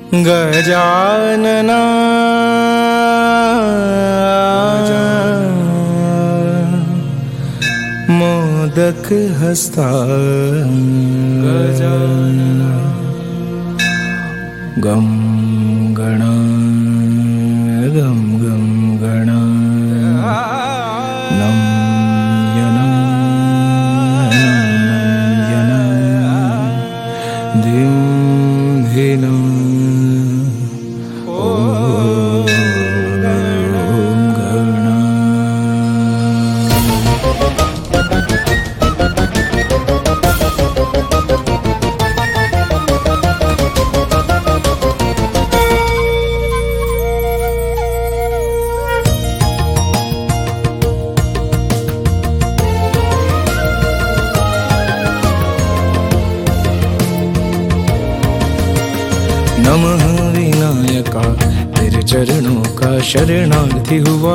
गजानना मोदक हस्ता गजानना गम गणा गम गम गणा नम यना यना धिम धिना नमः विनायका तेरे चरणों का शरणार्थी हुआ।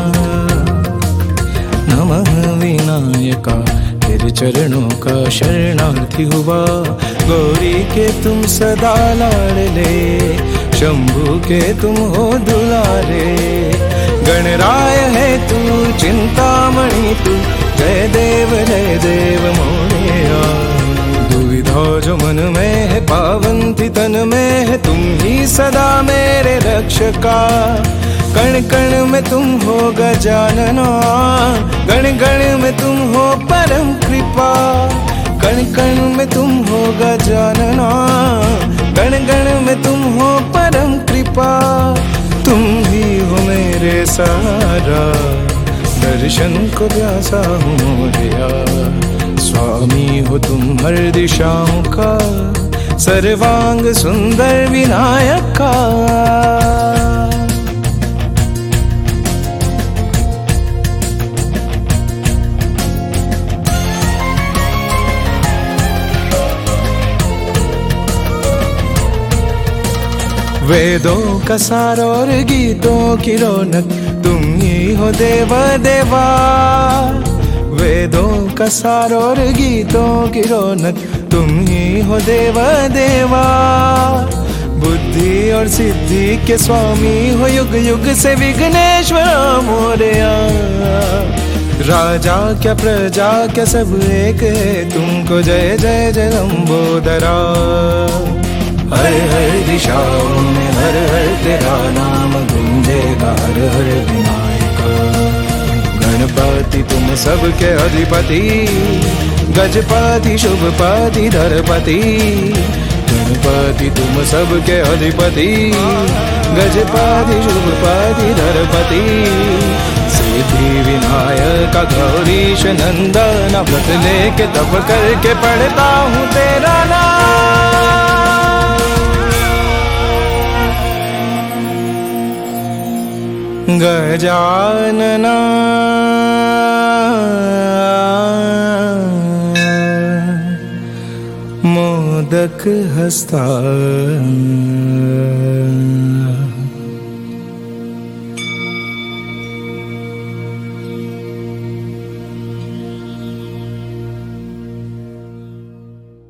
नमः विनायका तेरे चरणों का शरणार्थी हुआ। गौरी के तुम सदा लाडले, शंभू के तुम हो दुलारे। गणराय है तू चिंतामणि तू, जय देव मोरया। दुविधा जो मन में है पावंती तन में है, तुम ही सदा मेरे रक्षका। कण कण में तुम हो गजानना, गण गण में तुम हो परम कृपा। कण कण में तुम हो गजानना, गण गण में तुम हो परम कृपा। तुम ही हो मेरे सहारा, दर्शन को प्यासा हूँ मोरया। स्वामी हो तुम हर दिशाओं का, सर्वांग सुंदर विनायक का। वेदों का सार और गीतों की रौनक, तुम ही हो देव देवा। वेदों का सार और गीतों की रौनक, तुम ही हो देव देवा। बुद्धि और सिद्धि के स्वामी हो, युग युग से विघ्नेश्वर मोरया। राजा क्या प्रजा क्या सब एक है, तुमको जय जय जय लंबोदरा। हर हर दिशाओं में हर हर तेरा नाम गूंजेगा, हर हर विनायक। गणपति तुम सबके अधिपति, गजपति शुभपति धरपति। गणपति तुम सबके अधिपति, गजपति शुभपति धरपति। सिद्धि विनायक गौरीश नंदन, व्रत लेके तप करके पढ़ता हूँ तेरा नाम। गजानना मोदक हस्ता